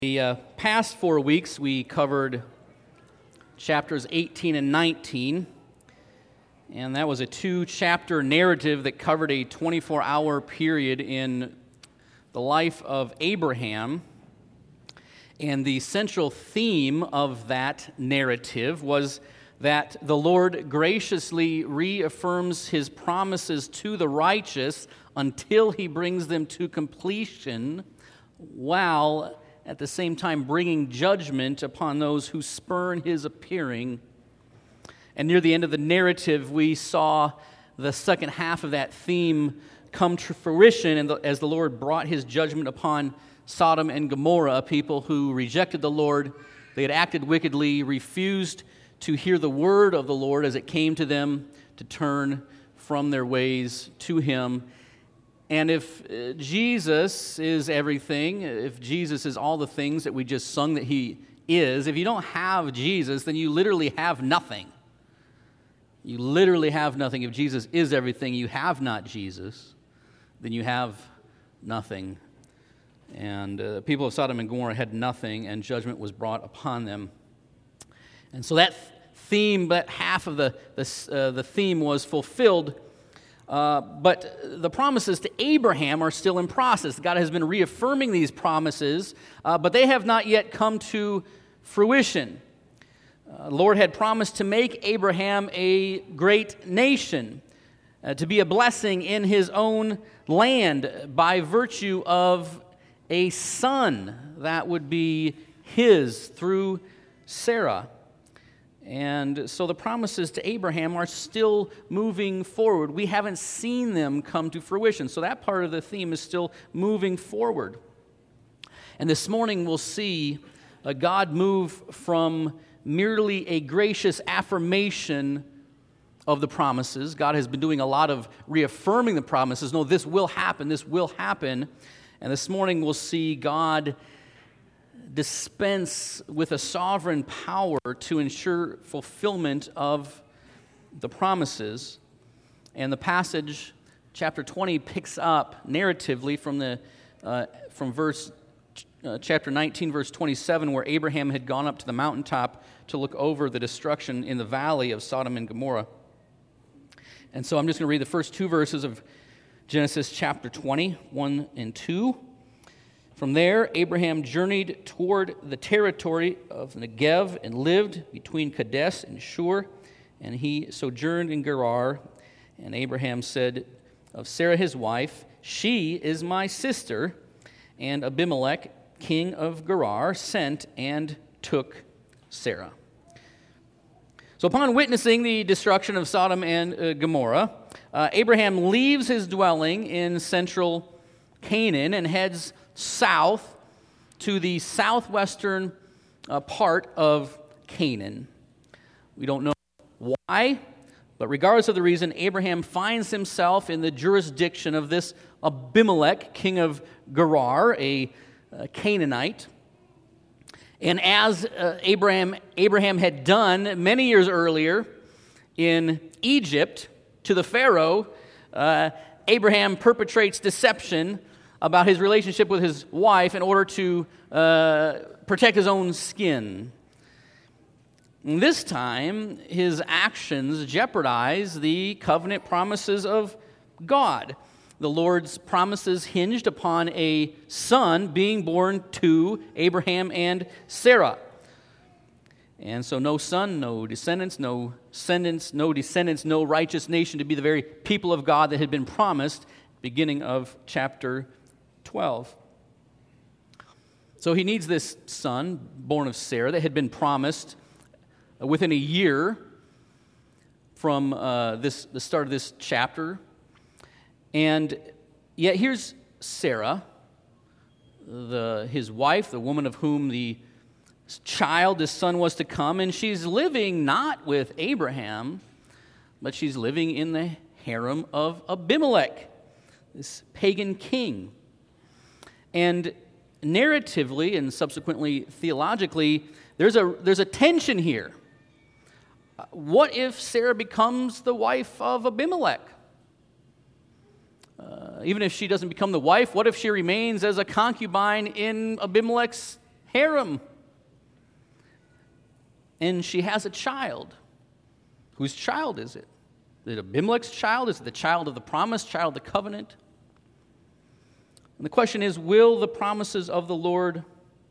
The past 4 weeks, we covered chapters 18 and 19, and that was a 2-chapter narrative that covered a 24-hour period in the life of Abraham. And the central theme of that narrative was that the Lord graciously reaffirms His promises to the righteous until He brings them to completion, while at the same time bringing judgment upon those who spurn His appearing. And near the end of the narrative, we saw the second half of that theme come to fruition, and as the Lord brought His judgment upon Sodom and Gomorrah, a people who rejected the Lord. They had acted wickedly, refused to hear the word of the Lord as it came to them to turn from their ways to Him. And if Jesus is everything, if Jesus is all the things that we just sung that He is, if you don't have Jesus, then you literally have nothing. You literally have nothing. If Jesus is everything, you have not Jesus, then you have nothing. And the people of Sodom and Gomorrah had nothing, and judgment was brought upon them. And so that theme, that half of the theme was fulfilled. But the promises to Abraham are still in process. God has been reaffirming these promises, but they have not yet come to fruition. The Lord had promised to make Abraham a great nation, to be a blessing in his own land by virtue of a son that would be his through Sarah. And so the promises to Abraham are still moving forward. We haven't seen them come to fruition. So that part of the theme is still moving forward. And this morning we'll see God move from merely a gracious affirmation of the promises. God has been doing a lot of reaffirming the promises. No, this will happen, this will happen. And this morning we'll see God dispense with a sovereign power to ensure fulfillment of the promises. And the passage, chapter 20, picks up narratively from chapter 19, verse 27, where Abraham had gone up to the mountaintop to look over the destruction in the valley of Sodom and Gomorrah. And so I'm just going to read the first 2 verses of Genesis chapter 20, 1 and 2. From there, Abraham journeyed toward the territory of Negev and lived between Kadesh and Shur, and he sojourned in Gerar. And Abraham said of Sarah his wife, "She is my sister." And Abimelech, king of Gerar, sent and took Sarah. So upon witnessing the destruction of Sodom and Gomorrah, Abraham leaves his dwelling in central Canaan and heads south to the southwestern part of Canaan. We don't know why, but regardless of the reason, Abraham finds himself in the jurisdiction of this Abimelech, king of Gerar, a Canaanite. And as Abraham had done many years earlier in Egypt to the Pharaoh, Abraham perpetrates deception about his relationship with his wife in order to protect his own skin. And this time, his actions jeopardize the covenant promises of God. The Lord's promises hinged upon a son being born to Abraham and Sarah. And so no son, no descendants, no righteous nation to be the very people of God that had been promised, beginning of chapter 12. So he needs this son, born of Sarah, that had been promised within a year from the start of this chapter. And yet here's Sarah, his wife, the woman of whom the son was to come, and she's living not with Abraham, but she's living in the harem of Abimelech, this pagan king. And narratively and subsequently theologically, there's a tension here. What if Sarah becomes the wife of Abimelech? Even if she doesn't become the wife, what if she remains as a concubine in Abimelech's harem. And she has a child. Whose child is it? Is it Abimelech's child? Is it the child of the promise, child of the covenant? And the question is, will the promises of the Lord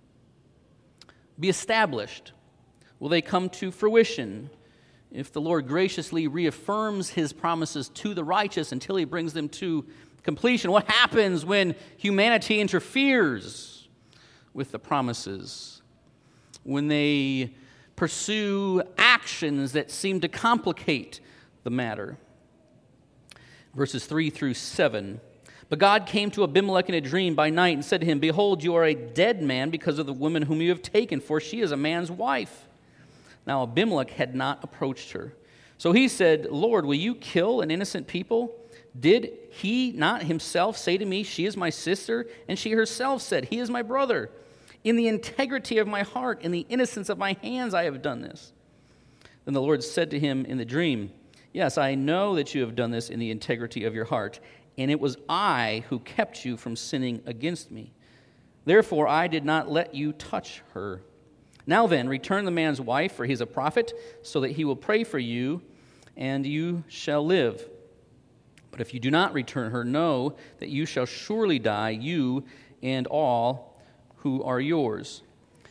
be established? Will they come to fruition if the Lord graciously reaffirms his promises to the righteous until he brings them to completion? What happens when humanity interferes with the promises? When they pursue actions that seem to complicate the matter? Verses 3 through 7. But God came to Abimelech in a dream by night and said to him, Behold, you are a dead man because of the woman whom you have taken, for she is a man's wife. Now Abimelech had not approached her. So he said, Lord, will you kill an innocent people? Did he not himself say to me, She is my sister? And she herself said, He is my brother. In the integrity of my heart, in the innocence of my hands, I have done this. Then the Lord said to him in the dream, Yes, I know that you have done this in the integrity of your heart, and it was I who kept you from sinning against me. Therefore I did not let you touch her. Now then, return the man's wife, for he is a prophet, so that he will pray for you, and you shall live. But if you do not return her, know that you shall surely die, you and all who are yours.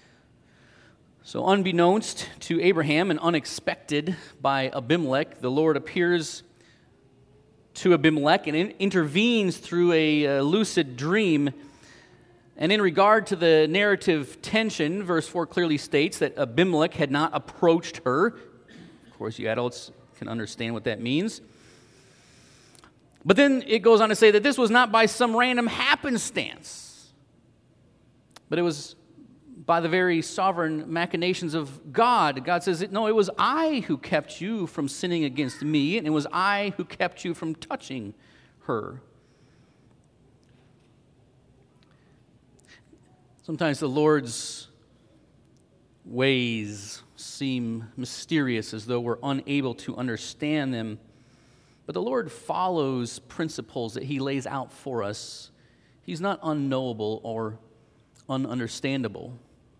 So unbeknownst to Abraham and unexpected by Abimelech, the Lord appears to Abimelech and intervenes through a lucid dream. And in regard to the narrative tension, verse 4 clearly states that Abimelech had not approached her. Of course, you adults can understand what that means. But then it goes on to say that this was not by some random happenstance, but it was by the very sovereign machinations of God. God says, no, it was I who kept you from sinning against me, and it was I who kept you from touching her. Sometimes the Lord's ways seem mysterious, as though we're unable to understand them. But the Lord follows principles that he lays out for us. He's not unknowable or ununderstandable.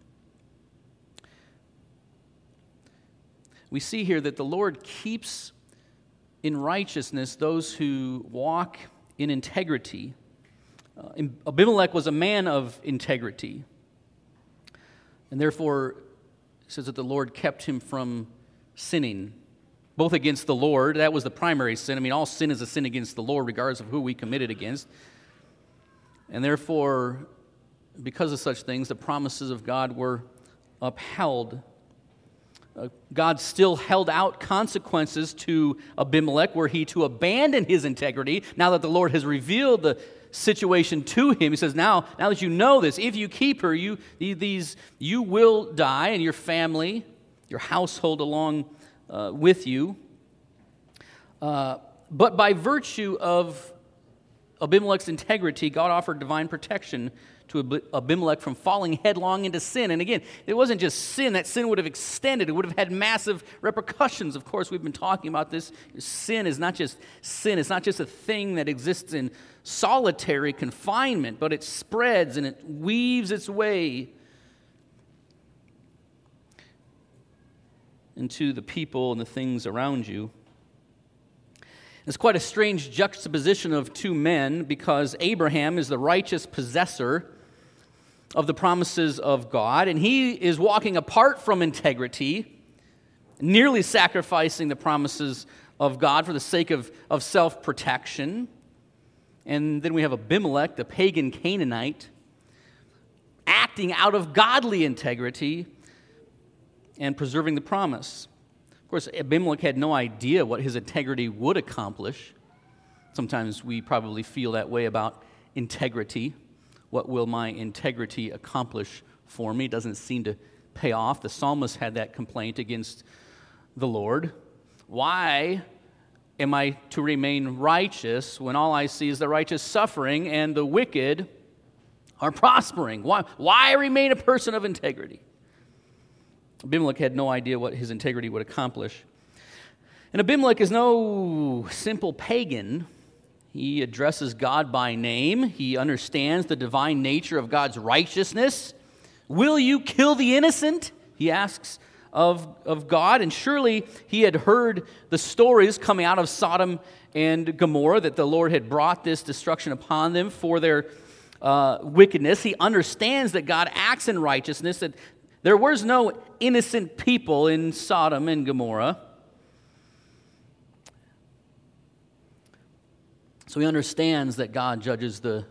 We see here that the Lord keeps in righteousness those who walk in integrity. Abimelech was a man of integrity. And therefore, it says that the Lord kept him from sinning, both against the Lord. That was the primary sin. I mean, all sin is a sin against the Lord, regardless of who we commit it against. And therefore, because of such things, the promises of God were upheld. God still held out consequences to Abimelech were he to abandon his integrity. Now that the Lord has revealed the situation to him, he says, now that you know this, if you keep her, you will die, and your family, your household along with you. But by virtue of Abimelech's integrity, God offered divine protection to Abimelech from falling headlong into sin. And again, it wasn't just sin. That sin would have extended. It would have had massive repercussions. Of course, we've been talking about this. Sin is not just sin. It's not just a thing that exists in solitary confinement, but it spreads and it weaves its way into the people and the things around you. It's quite a strange juxtaposition of two men, because Abraham is the righteous possessor of the promises of God, and he is walking apart from integrity, nearly sacrificing the promises of God for the sake of self-protection. And then we have Abimelech, the pagan Canaanite, acting out of godly integrity and preserving the promise. Of course, Abimelech had no idea what his integrity would accomplish. Sometimes we probably feel that way about integrity. What will my integrity accomplish for me? It doesn't seem to pay off. The psalmist had that complaint against the Lord. Why am I to remain righteous when all I see is the righteous suffering and the wicked are prospering? Why remain a person of integrity? Abimelech had no idea what his integrity would accomplish. And Abimelech is no simple pagan. He addresses God by name. He understands the divine nature of God's righteousness, Will you kill the innocent? He asks of God. And surely he had heard the stories coming out of Sodom and Gomorrah that the Lord had brought this destruction upon them for their wickedness. He understands that God acts in righteousness, that there was no innocent people in Sodom and Gomorrah. So he understands that God judges the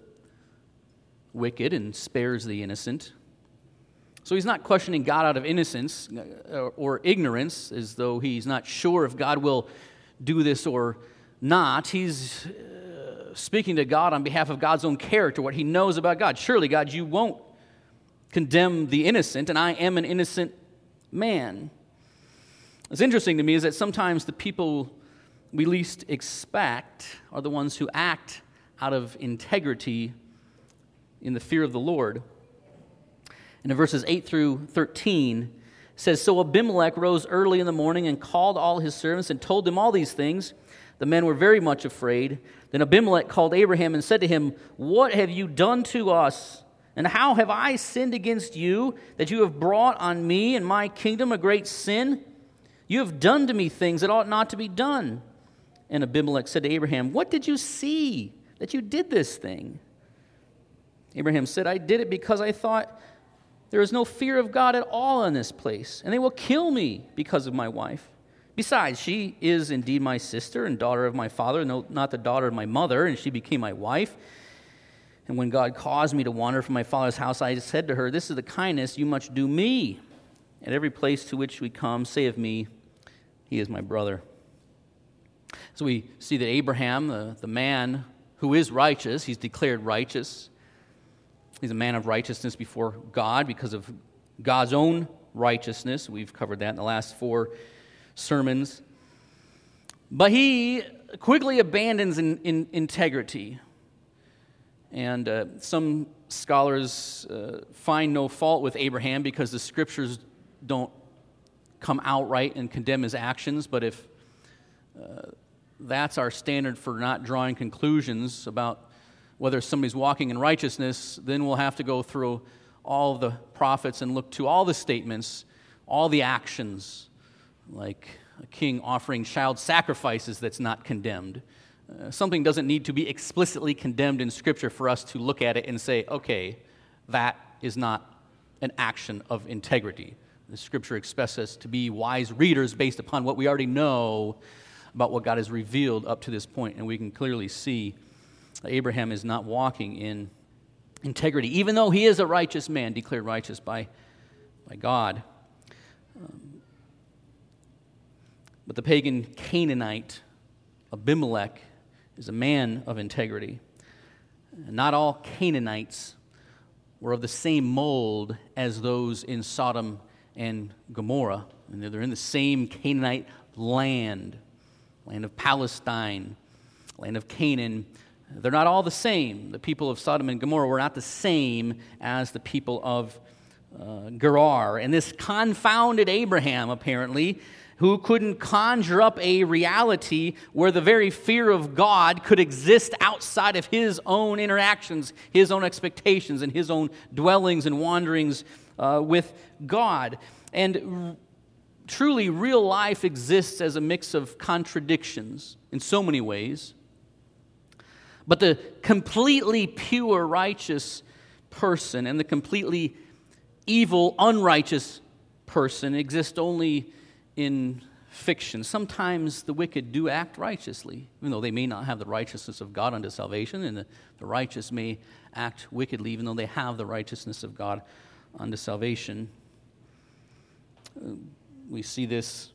wicked and spares the innocent. So he's not questioning God out of innocence or ignorance, as though he's not sure if God will do this or not. He's speaking to God on behalf of God's own character, what he knows about God. Surely, God, you won't condemn the innocent, and I am an innocent man. What's interesting to me is that sometimes the people we least expect are the ones who act out of integrity in the fear of the Lord. And in verses 8 through 13, it says, So Abimelech rose early in the morning and called all his servants and told them all these things. The men were very much afraid. Then Abimelech called Abraham and said to him, What have you done to us? And how have I sinned against you, that you have brought on me and my kingdom a great sin? You have done to me things that ought not to be done. And Abimelech said to Abraham, What did you see that you did this thing? Abraham said, I did it because I thought, there is no fear of God at all in this place, and they will kill me because of my wife. Besides, she is indeed my sister and daughter of my father, no, not the daughter of my mother, and she became my wife. And when God caused me to wander from my father's house, I said to her, This is the kindness you must do me. At every place to which we come, say of me, he is my brother. So we see that Abraham, the man who is righteous, he's declared righteous. He's a man of righteousness before God because of God's own righteousness. We've covered that in the last 4 sermons. But he quickly abandons integrity. And some scholars find no fault with Abraham because the scriptures don't come outright and condemn his actions. But if that's our standard for not drawing conclusions about whether somebody's walking in righteousness, then we'll have to go through all the prophets and look to all the statements, all the actions, like a king offering child sacrifices that's not condemned. Something doesn't need to be explicitly condemned in Scripture for us to look at it and say, okay, that is not an action of integrity. The Scripture expects us to be wise readers based upon what we already know about what God has revealed up to this point, and we can clearly see Abraham is not walking in integrity, even though he is a righteous man, declared righteous by God. But the pagan Canaanite, Abimelech, is a man of integrity. Not all Canaanites were of the same mold as those in Sodom and Gomorrah. And they're in the same Canaanite land of Palestine, land of Canaan. They're not all the same. The people of Sodom and Gomorrah were not the same as the people of Gerar. And this confounded Abraham, apparently, who couldn't conjure up a reality where the very fear of God could exist outside of his own interactions, his own expectations, and his own dwellings and wanderings with God. And truly, real life exists as a mix of contradictions in so many ways. But the completely pure, righteous person and the completely evil, unrighteous person exist only in fiction. Sometimes the wicked do act righteously, even though they may not have the righteousness of God unto salvation, and the righteous may act wickedly, even though they have the righteousness of God unto salvation. We see this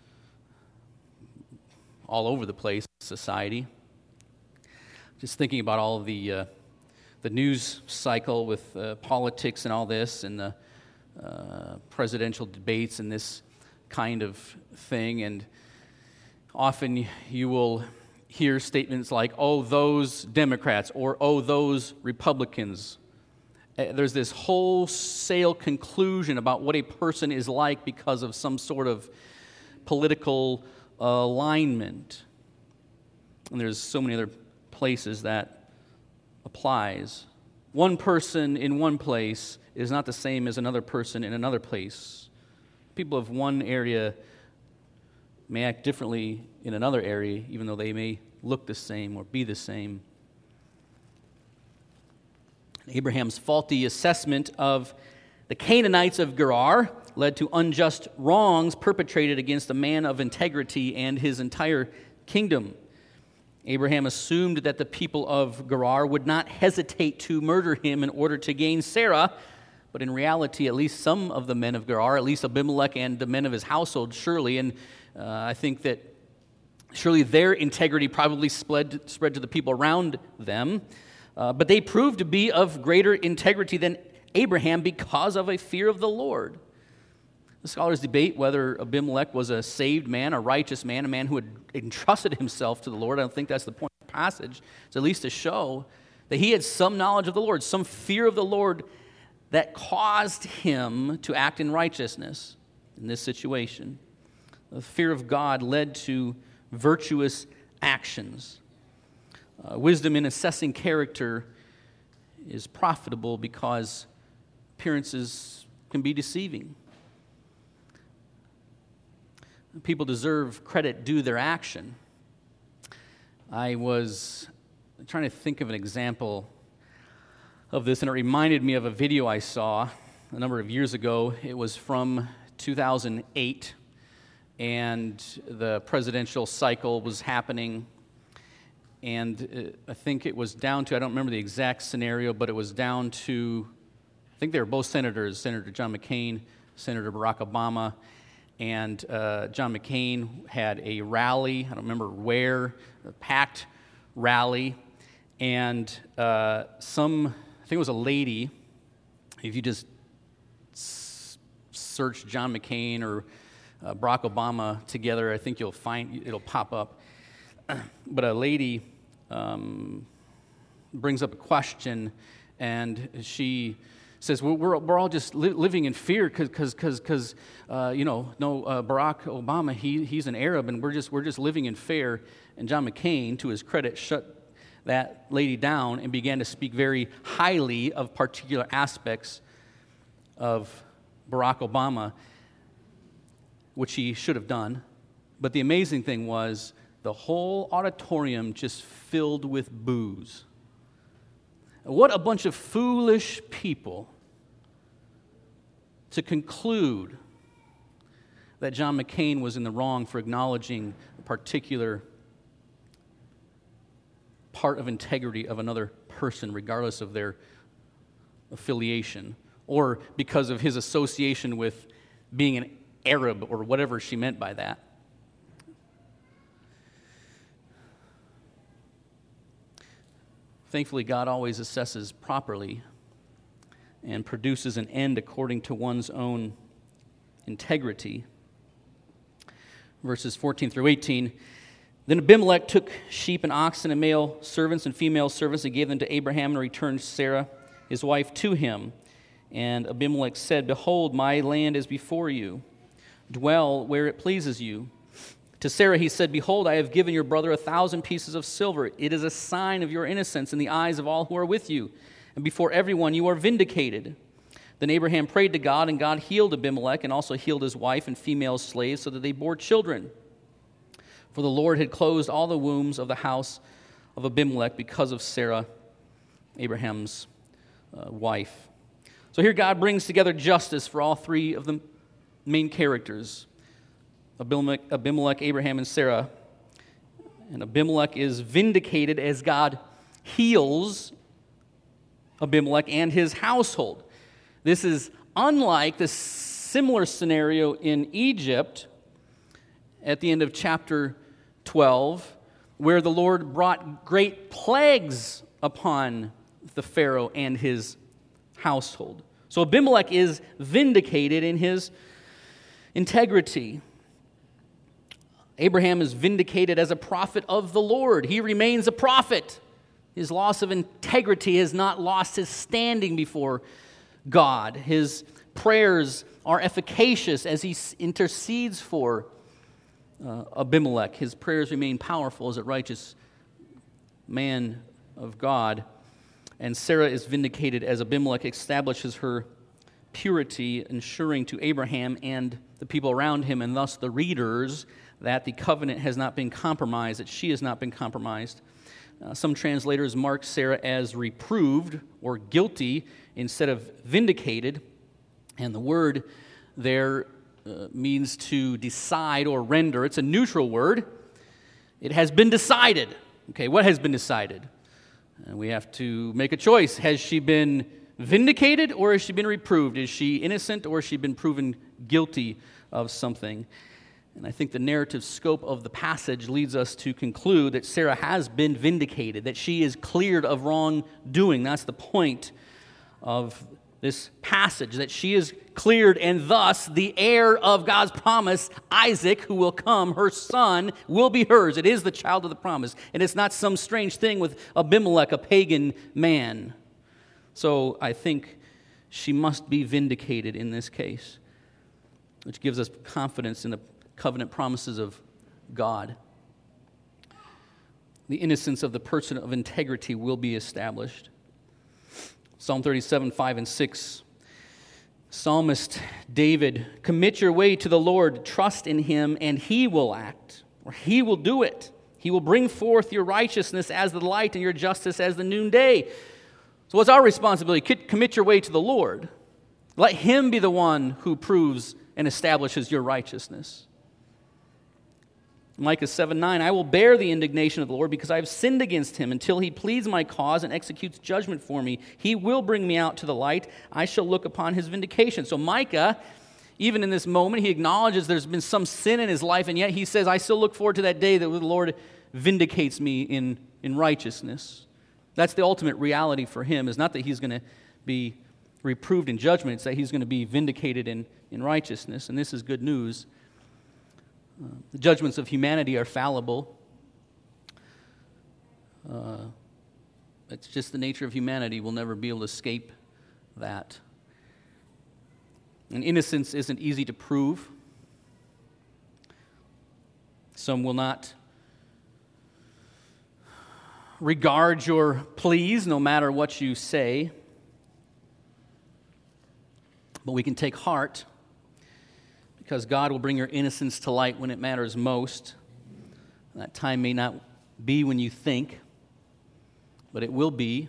all over the place in society. Just thinking about all of the news cycle with politics and all this, and the presidential debates and this kind of thing, and often you will hear statements like, oh, those Democrats, or oh, those Republicans. There's this wholesale conclusion about what a person is like because of some sort of political alignment. And there's so many other places that applies. One person in one place is not the same as another person in another place. People of one area may act differently in another area, even though they may look the same or be the same. Abraham's faulty assessment of the Canaanites of Gerar led to unjust wrongs perpetrated against a man of integrity and his entire kingdom. Abraham assumed that the people of Gerar would not hesitate to murder him in order to gain Sarah, but in reality, at least some of the men of Gerar, at least Abimelech and the men of his household, surely, and I think that surely their integrity probably spread to the people around them, but they proved to be of greater integrity than Abraham because of a fear of the Lord. The scholars debate whether Abimelech was a saved man, a righteous man, a man who had entrusted himself to the Lord. I don't think that's the point of the passage. It's at least to show that he had some knowledge of the Lord, some fear of the Lord that caused him to act in righteousness in this situation. The fear of God led to virtuous actions. Wisdom in assessing character is profitable because appearances can be deceiving. People deserve credit due their action. I was trying to think of an example of this, and it reminded me of a video I saw a number of years ago. It was from 2008, and the presidential cycle was happening, and I think it was down to, I don't remember the exact scenario, but it was down to, I think they were both senators, Senator John McCain, Senator Barack Obama, and John McCain had a rally, I don't remember where, a packed rally, and I think it was a lady, if you just search John McCain or Barack Obama together, I think you'll find, it'll pop up. But a lady brings up a question, and she says, we're all just living in fear because Barack Obama, he's an Arab, and we're just living in fear. And John McCain, to his credit, shut that lady down and began to speak very highly of particular aspects of Barack Obama, which he should have done. But the amazing thing was the whole auditorium just filled with boos. What a bunch of foolish people to conclude that John McCain was in the wrong for acknowledging a particular part of integrity of another person, regardless of their affiliation, or because of his association with being an Arab, or whatever she meant by that. Thankfully, God always assesses properly and produces an end according to one's own integrity. Verses 14 through 18. Then Abimelech took sheep and oxen and male servants and female servants and gave them to Abraham and returned Sarah, his wife, to him. And Abimelech said, "Behold, my land is before you. Dwell where it pleases you." To Sarah he said, "Behold, I have given your brother 1,000 pieces of silver. It is a sign of your innocence in the eyes of all who are with you. And before everyone you are vindicated." Then Abraham prayed to God, and God healed Abimelech and also healed his wife and female slaves so that they bore children. For the Lord had closed all the wombs of the house of Abimelech because of Sarah, Abraham's wife. So here God brings together justice for all three of the main characters, Abimelech, Abraham, and Sarah. And Abimelech is vindicated as God heals Abimelech and his household. This is unlike the similar scenario in Egypt at the end of chapter 12, where the Lord brought great plagues upon the Pharaoh and his household. So Abimelech is vindicated in his integrity. Abraham is vindicated as a prophet of the Lord. He remains a prophet. His loss of integrity has not lost his standing before God. His prayers are efficacious as he intercedes for Abimelech. His prayers remain powerful as a righteous man of God. And Sarah is vindicated as Abimelech establishes her purity, ensuring to Abraham and the people around him, and thus the readers, that the covenant has not been compromised, that she has not been compromised. Some translators mark Sarah as reproved or guilty instead of vindicated, and the word there means to decide or render. It's a neutral word. It has been decided. Okay, what has been decided? And we have to make a choice. Has she been vindicated or has she been reproved? Is she innocent or has she been proven guilty of something? And I think the narrative scope of the passage leads us to conclude that Sarah has been vindicated, that she is cleared of wrongdoing. That's the point of this passage, that she is cleared, and thus the heir of God's promise, Isaac, who will come, her son, will be hers. It is the child of the promise, and it's not some strange thing with Abimelech, a pagan man. So I think she must be vindicated in this case, which gives us confidence in the covenant promises of God. The innocence of the person of integrity will be established. Psalm 37, 5 and 6. Psalmist David, commit your way to the Lord, trust in him, and he will act, or he will do it. He will bring forth your righteousness as the light and your justice as the noonday. So what's our responsibility? Commit your way to the Lord. Let him be the one who proves and establishes your righteousness. Micah 7:9, I will bear the indignation of the Lord because I have sinned against him until he pleads my cause and executes judgment for me. He will bring me out to the light. I shall look upon his vindication. So Micah, even in this moment, he acknowledges there's been some sin in his life, and yet he says, I still look forward to that day that the Lord vindicates me in righteousness. That's the ultimate reality for him, is not that he's going to be reproved in judgment, it's that he's going to be vindicated in righteousness, and this is good news. The judgments of humanity are fallible. It's just the nature of humanity. We'll never be able to escape that. And innocence isn't easy to prove. Some will not regard your pleas no matter what you say. But we can take heart, because God will bring your innocence to light when it matters most. That time may not be when you think, but it will be.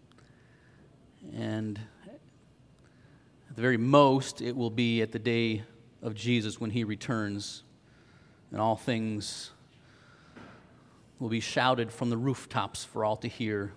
And at the very most, it will be at the day of Jesus when he returns, and all things will be shouted from the rooftops for all to hear.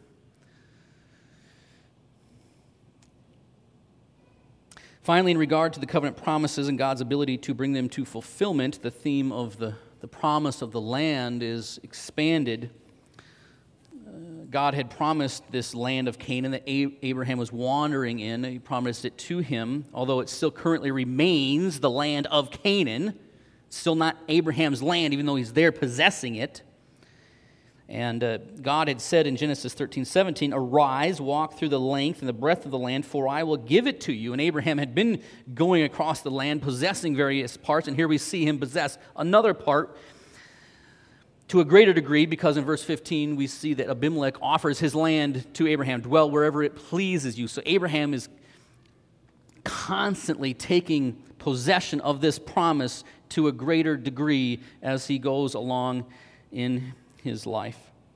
Finally, in regard to the covenant promises and God's ability to bring them to fulfillment, the theme of the promise of the land is expanded. God had promised this land of Canaan that Abraham was wandering in. He promised it to him, although it still currently remains the land of Canaan. It's still not Abraham's land, even though he's there possessing it. And God had said in Genesis 13:17, arise, walk through the length and the breadth of the land, for I will give it to you. And Abraham had been going across the land, possessing various parts, and here we see him possess another part to a greater degree, because in verse 15 we see that Abimelech offers his land to Abraham, dwell wherever it pleases you. So Abraham is constantly taking possession of this promise to a greater degree as he goes along in his life.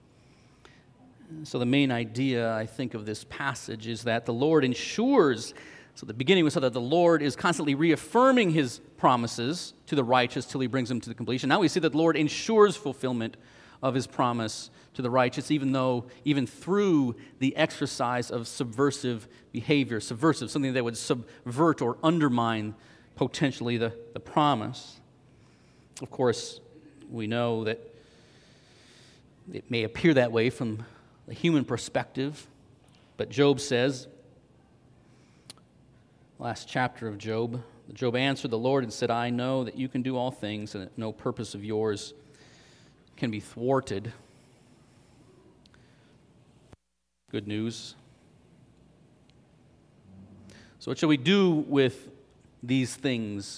So the main idea, I think, of this passage is that the Lord ensures, so the beginning was so that the Lord is constantly reaffirming his promises to the righteous till he brings them to the completion. Now we see that the Lord ensures fulfillment of his promise to the righteous, even through the exercise of subversive behavior, something that would subvert or undermine potentially the promise. Of course, we know that it may appear that way from the human perspective, but Job says, last chapter of Job answered the Lord and said, I know that you can do all things, and that no purpose of yours can be thwarted. Good news. So what shall we do with these things?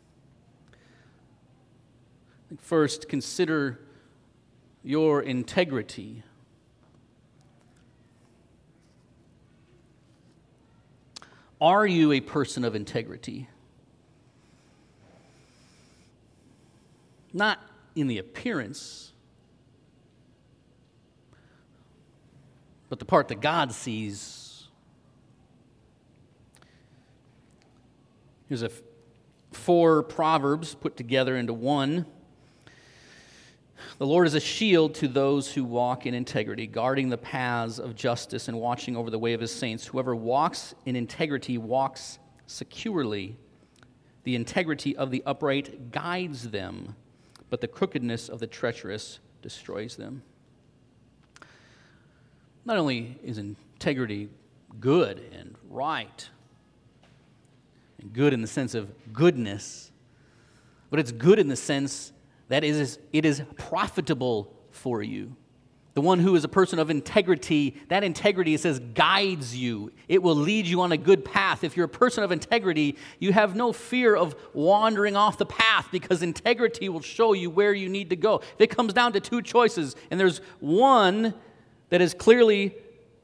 First, consider your integrity. Are you a person of integrity? Not in the appearance, but the part that God sees. Here's 4 proverbs put together into one. The Lord is a shield to those who walk in integrity, guarding the paths of justice and watching over the way of his saints. Whoever walks in integrity walks securely. The integrity of the upright guides them, but the crookedness of the treacherous destroys them. Not only is integrity good and right, and good in the sense of goodness, but it's good in the sense that it is profitable for you. The one who is a person of integrity, that integrity, it says, guides you. It will lead you on a good path. If you're a person of integrity, you have no fear of wandering off the path because integrity will show you where you need to go. If it comes down to 2 choices, and there's one that is clearly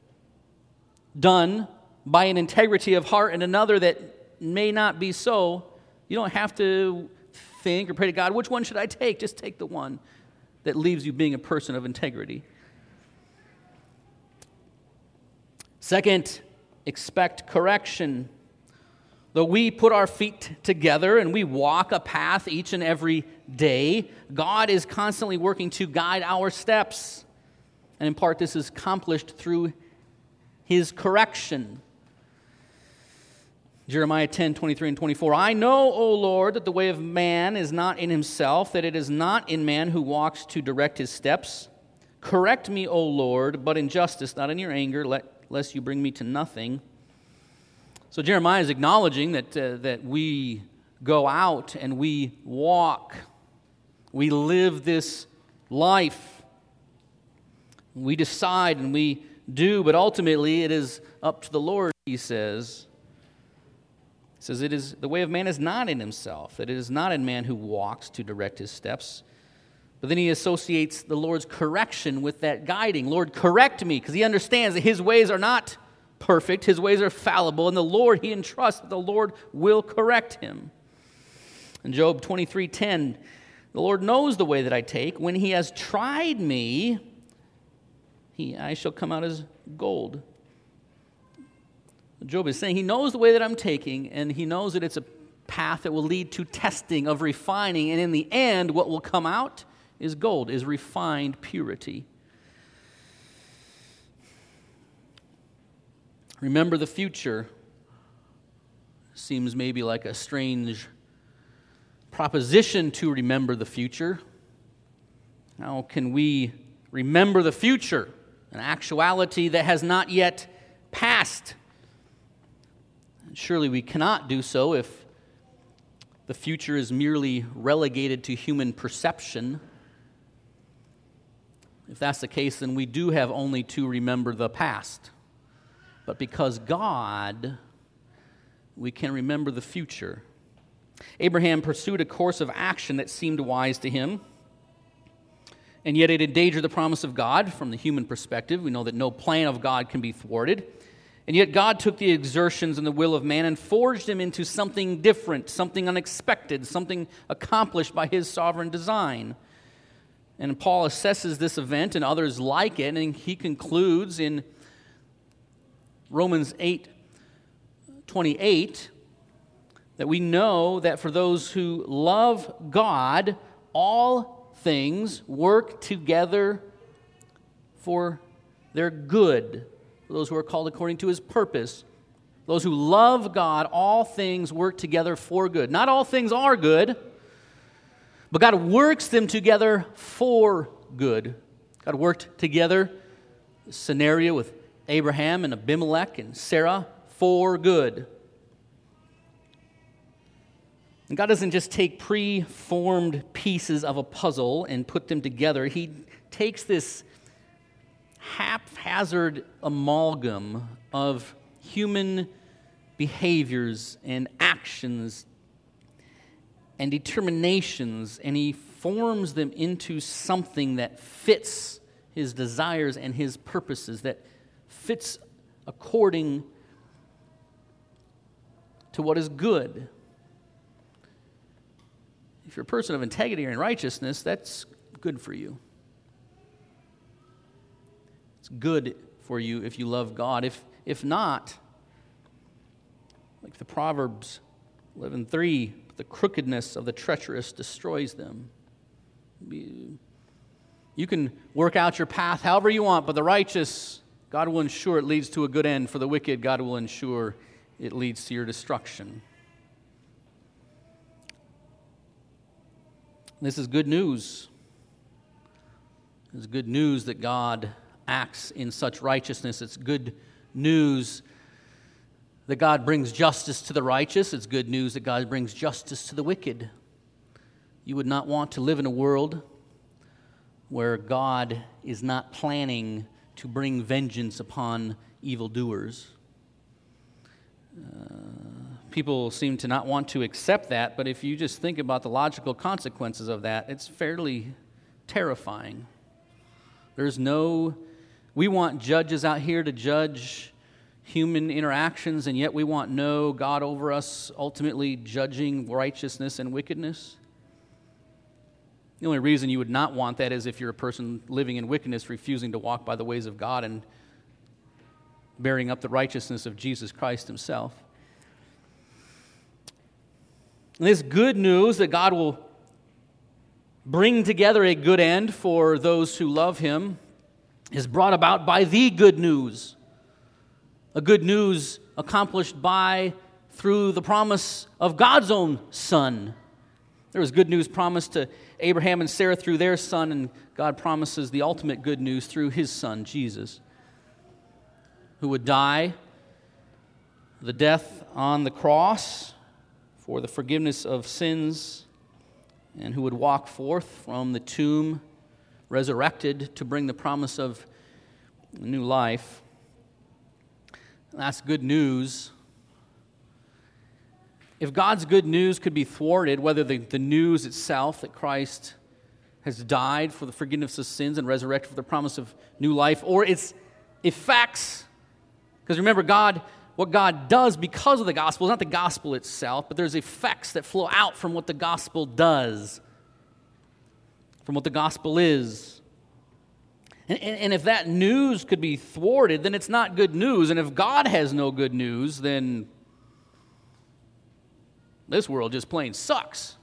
done by an integrity of heart and another that may not be so, you don't have to think or pray to God, which one should I take? Just take the one that leaves you being a person of integrity. Second, expect correction. Though we put our feet together and we walk a path each and every day, God is constantly working to guide our steps. And in part, this is accomplished through his correction. Jeremiah 10:23 and 24. I know, O Lord, that the way of man is not in himself, that it is not in man who walks to direct his steps. Correct me, O Lord, but in justice, not in your anger, lest you bring me to nothing. So Jeremiah is acknowledging that we go out and we walk. We live this life. We decide and we do, but ultimately it is up to the Lord, he says. He says, it is the way of man is not in himself, that it is not in man who walks to direct his steps. But then he associates the Lord's correction with that guiding. Lord, correct me, because he understands that his ways are not perfect, his ways are fallible, and the Lord, he entrusts that the Lord will correct him. In Job 23:10, the Lord knows the way that I take. When he has tried me, I shall come out as gold. Job is saying he knows the way that I'm taking, and he knows that it's a path that will lead to testing, of refining, and in the end, what will come out is gold, is refined purity. Remember the future seems maybe like a strange proposition to remember the future. How can we remember the future, an actuality that has not yet passed? Surely we cannot do so if the future is merely relegated to human perception. If that's the case, then we do have only to remember the past. But because God, we can remember the future. Abraham pursued a course of action that seemed wise to him, and yet it endangered the promise of God from the human perspective. We know that no plan of God can be thwarted. And yet God took the exertions and the will of man and forged him into something different, something unexpected, something accomplished by his sovereign design. And Paul assesses this event and others like it, and he concludes in Romans 8:28 that we know that for those who love God, all things work together for their good. For those who are called according to his purpose. Those who love God, all things work together for good. Not all things are good, but God works them together for good. God worked together, this scenario with Abraham and Abimelech and Sarah, for good. And God doesn't just take pre-formed pieces of a puzzle and put them together. He takes this haphazard amalgam of human behaviors and actions and determinations, and he forms them into something that fits his desires and his purposes, that fits according to what is good. If you're a person of integrity and righteousness, that's good for you. It's good for you if you love God. If not, like the Proverbs 11:3, the crookedness of the treacherous destroys them. You can work out your path however you want, but the righteous, God will ensure it leads to a good end. For the wicked, God will ensure it leads to your destruction. This is good news. It's good news that God acts in such righteousness. It's good news that God brings justice to the righteous. It's good news that God brings justice to the wicked. You would not want to live in a world where God is not planning to bring vengeance upon evildoers. People seem to not want to accept that, but if you just think about the logical consequences of that, it's fairly terrifying. We want judges out here to judge human interactions, and yet we want no God over us ultimately judging righteousness and wickedness. The only reason you would not want that is if you're a person living in wickedness, refusing to walk by the ways of God and bearing up the righteousness of Jesus Christ himself. And this good news that God will bring together a good end for those who love him is brought about by the good news. A good news accomplished through the promise of God's own Son. There was good news promised to Abraham and Sarah through their son, and God promises the ultimate good news through his Son, Jesus, who would die the death on the cross for the forgiveness of sins, and who would walk forth from the tomb resurrected to bring the promise of a new life. That's good news. If God's good news could be thwarted, whether the news itself that Christ has died for the forgiveness of sins and resurrected for the promise of new life, or its effects, because remember, what God does because of the gospel is not the gospel itself, but there's effects that flow out from what the gospel does, from what the gospel is. And if that news could be thwarted, then it's not good news. And if God has no good news, then this world just plain sucks.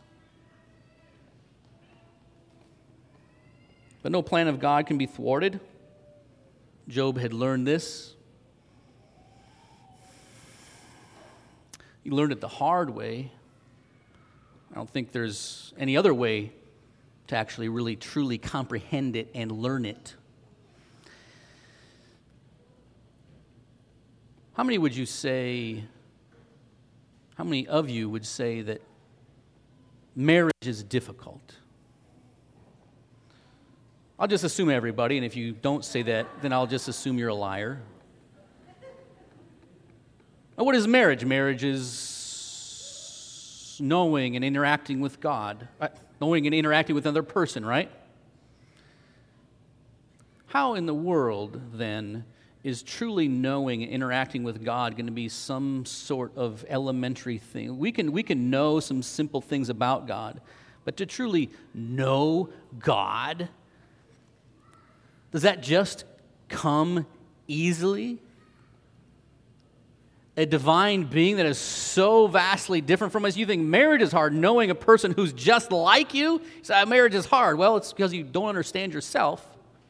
But no plan of God can be thwarted. Job had learned this. He learned it the hard way. I don't think there's any other way to actually really truly comprehend it and learn it. How many of you would say that marriage is difficult? I'll just assume everybody, and if you don't say that, then I'll just assume you're a liar. Now, what is marriage? Marriage is knowing and interacting with God, knowing and interacting with another person, right? How in the world, then, is truly knowing and interacting with God going to be some sort of elementary thing? We can know some simple things about God, but to truly know God, does that just come easily? A divine being that is so vastly different from us. You think marriage is hard, knowing a person who's just like you? You say, marriage is hard. Well, it's because you don't understand yourself.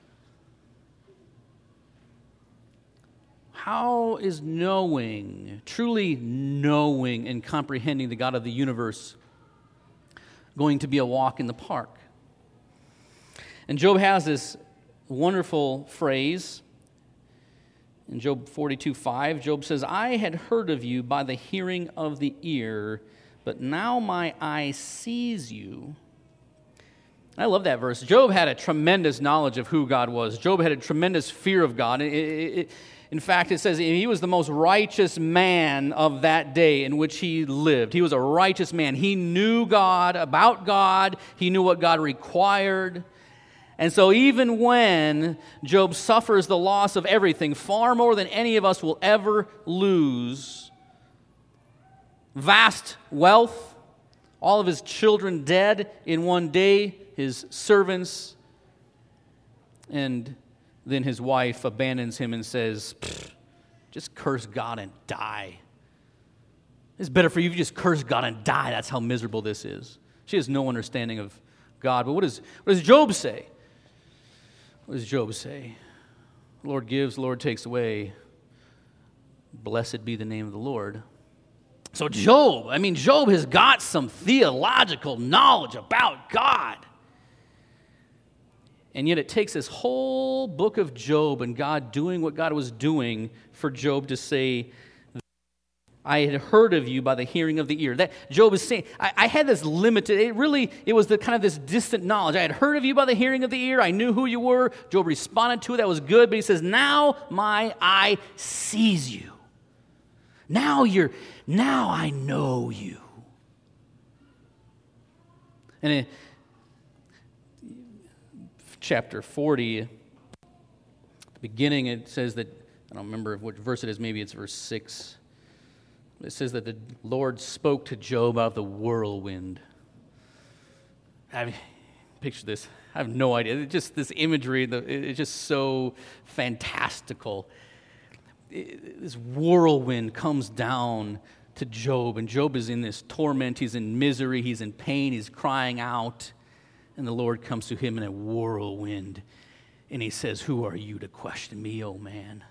How is truly knowing and comprehending the God of the universe going to be a walk in the park? And Job has this wonderful phrase in Job 42:5. Job says, I had heard of you by the hearing of the ear, but now my eye sees you. I love that verse. Job had a tremendous knowledge of who God was. Job had a tremendous fear of God. In fact, it says he was the most righteous man of that day in which he lived. He was a righteous man. He knew God, about God. He knew what God required. And so even when Job suffers the loss of everything, far more than any of us will ever lose, vast wealth, all of his children dead in one day, his servants, and then his wife abandons him and says, just curse God and die. It's better for you if you just curse God and die. That's how miserable this is. She has no understanding of God. But what does Job say? What does Job say? The Lord gives, the Lord takes away. Blessed be the name of the Lord. So Job has got some theological knowledge about God. And yet it takes this whole book of Job and God doing what God was doing for Job to say, I had heard of you by the hearing of the ear. That Job is saying, I had this limited, it was the kind of this distant knowledge. I had heard of you by the hearing of the ear. I knew who you were. Job responded to it. That was good. But he says, now my eye sees you. Now I know you. And in chapter 40, at the beginning, it says that, I don't remember what verse it is, maybe it's verse 6. It says that the Lord spoke to Job out of the whirlwind. Picture this. I have no idea. It's just this imagery, it's just so fantastical. This whirlwind comes down to Job, and Job is in this torment. He's in misery. He's in pain. He's crying out. And the Lord comes to him in a whirlwind, and he says, who are you to question me, O man?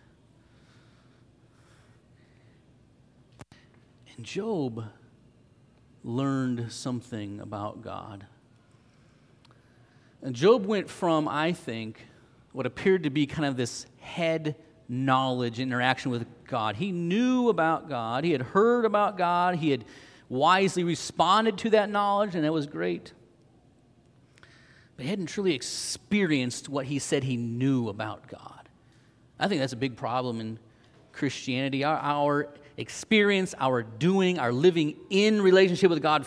And Job learned something about God. And Job went from, I think, what appeared to be kind of this head knowledge interaction with God. He knew about God. He had heard about God. He had wisely responded to that knowledge, and that was great. But he hadn't truly experienced what he said he knew about God. I think that's a big problem in Christianity. Our experience, our doing, our living in relationship with God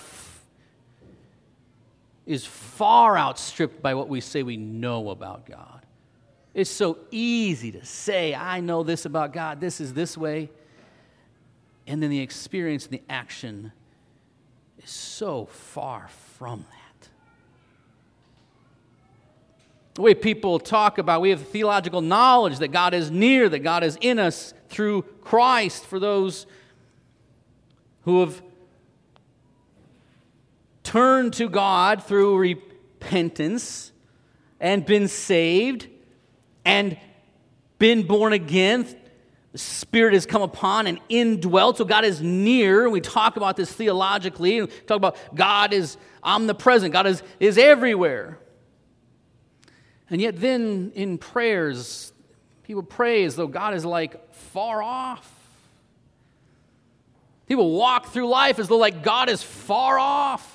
is far outstripped by what we say we know about God. It's so easy to say, I know this about God, this is this way. And then the experience and the action is so far from that. The way people talk about, we have theological knowledge that God is near, that God is in us through Christ for those who have turned to God through repentance and been saved and been born again. The Spirit has come upon and indwelt, so God is near. We talk about this theologically. We talk about God is omnipresent. God is everywhere. And yet then in prayers, people pray as though God is like far off. People walk through life as though like God is far off.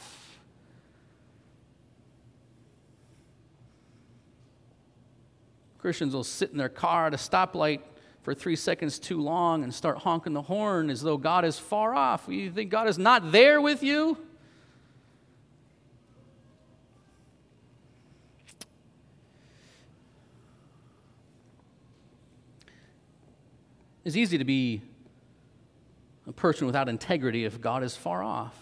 Christians will sit in their car at a stoplight for 3 seconds too long and start honking the horn as though God is far off. You think God is not there with you? It's easy to be a person without integrity if God is far off.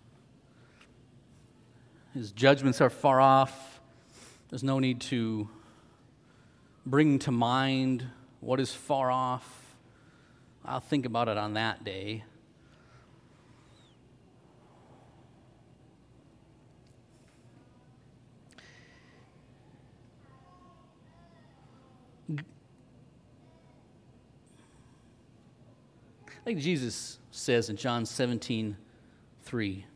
His judgments are far off. There's no need to bring to mind what is far off. I'll think about it on that day. I think Jesus says in John 17:3, he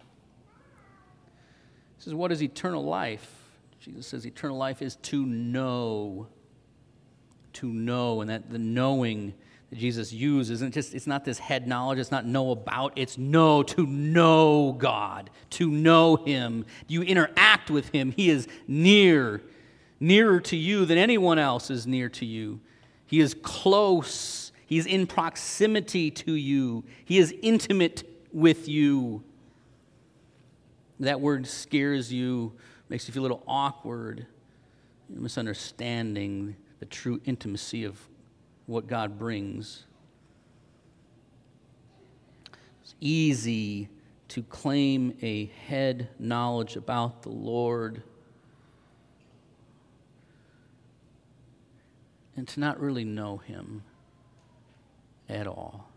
says, what is eternal life? Jesus says eternal life is to know, and that the knowing that Jesus uses isn't just, it's not this head knowledge, it's not know about, it's to know God, to know Him. You interact with Him. He is nearer to you than anyone else is near to you. He is close. He's in proximity to you. He is intimate with you. That word scares you, makes you feel a little awkward. You're misunderstanding the true intimacy of what God brings. It's easy to claim a head knowledge about the Lord and to not really know Him at all.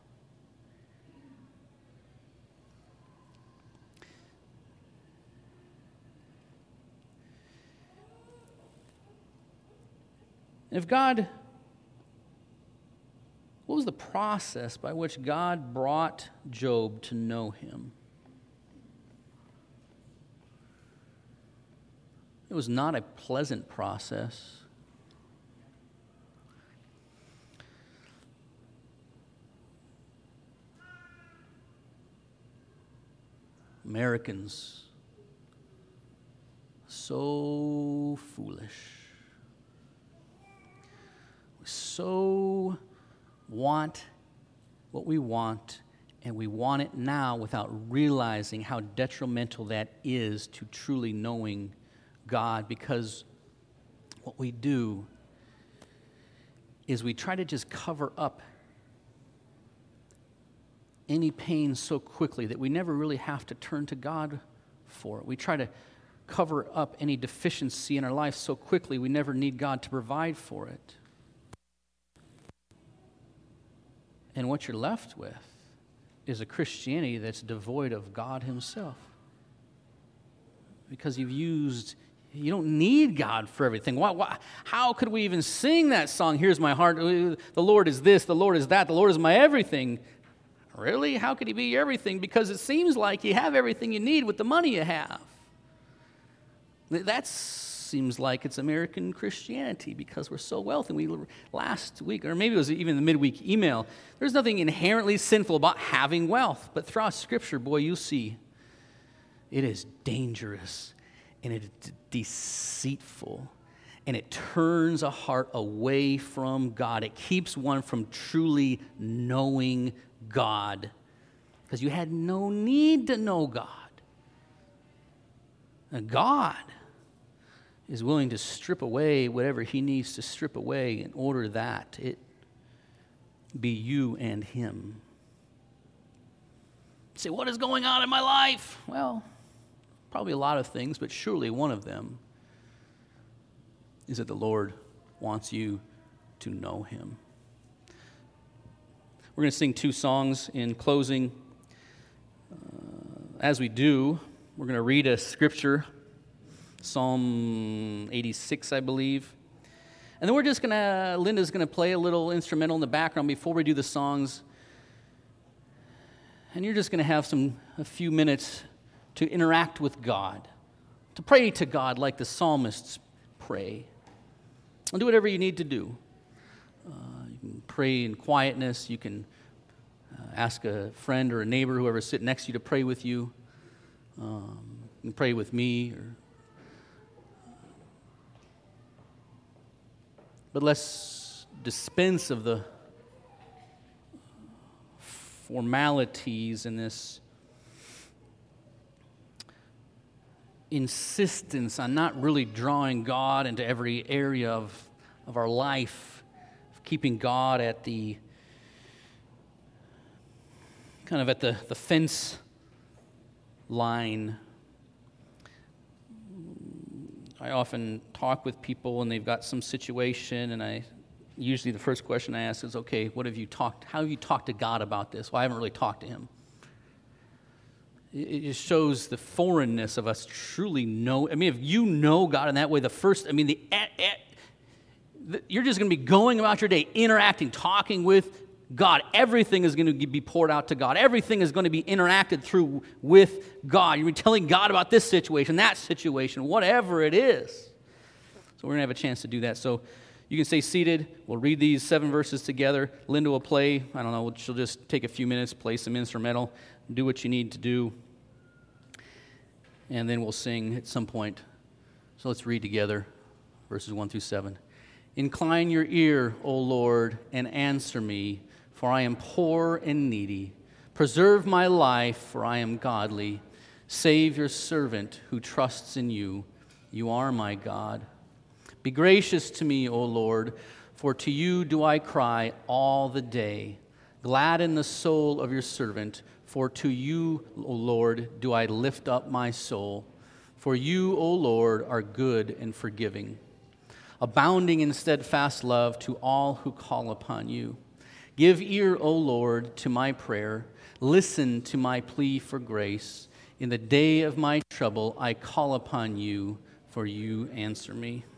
If God, what was the process by which God brought Job to know Him? It was not a pleasant process. Americans, so foolish. We so want what we want, and we want it now without realizing how detrimental that is to truly knowing God, because what we do is we try to just cover up any pain so quickly that we never really have to turn to God for it. We try to cover up any deficiency in our life so quickly we never need God to provide for it. And what you're left with is a Christianity that's devoid of God Himself. Because you don't need God for everything. How could we even sing that song, Here's My Heart, the Lord is this, the Lord is that, the Lord is my everything? Really? How could He be your everything? Because it seems like you have everything you need with the money you have. That seems like it's American Christianity because we're so wealthy. Last week, or maybe it was even the midweek email, there's nothing inherently sinful about having wealth. But throughout Scripture, boy, you see, it is dangerous and it is deceitful. And it turns a heart away from God. It keeps one from truly knowing God. Because you had no need to know God. And God is willing to strip away whatever He needs to strip away in order that it be you and Him. You say, what is going on in my life? Well, probably a lot of things, but surely one of them is that the Lord wants you to know Him. We're going to sing 2 songs in closing. As we do, we're going to read a scripture, Psalm 86, I believe. And then Linda's going to play a little instrumental in the background before we do the songs. And you're just going to have a few minutes to interact with God, to pray to God like the psalmists pray. And do whatever you need to do. You can pray in quietness. You can ask a friend or a neighbor, whoever's sitting next to you, to pray with you. You can pray with me. But let's dispense of the formalities and this insistence on not really drawing God into every area of our life, of keeping God at the kind of at the fence line. I often talk with people and they've got some situation, and usually the first question I ask is, okay, how have you talked to God about this? Well, I haven't really talked to Him. It just shows the foreignness of us truly know. I mean, if you know God in that way, you're just going to be going about your day, interacting, talking with God. Everything is going to be poured out to God. Everything is going to be interacted through with God. You're telling God about this situation, that situation, whatever it is. So we're going to have a chance to do that. So you can stay seated. We'll read these 7 verses together. Linda will play. I don't know. She'll just take a few minutes, play some instrumental, do what you need to do. And then we'll sing at some point. So let's read together verses 1 through 7. Incline your ear, O Lord, and answer me, for I am poor and needy. Preserve my life, for I am godly. Save your servant who trusts in you. You are my God. Be gracious to me, O Lord, for to you do I cry all the day. Gladden the soul of your servant, For to you, O Lord, do I lift up my soul. For you, O Lord, are good and forgiving, abounding in steadfast love to all who call upon you. Give ear, O Lord, to my prayer. Listen to my plea for grace. In the day of my trouble, I call upon you, for you answer me.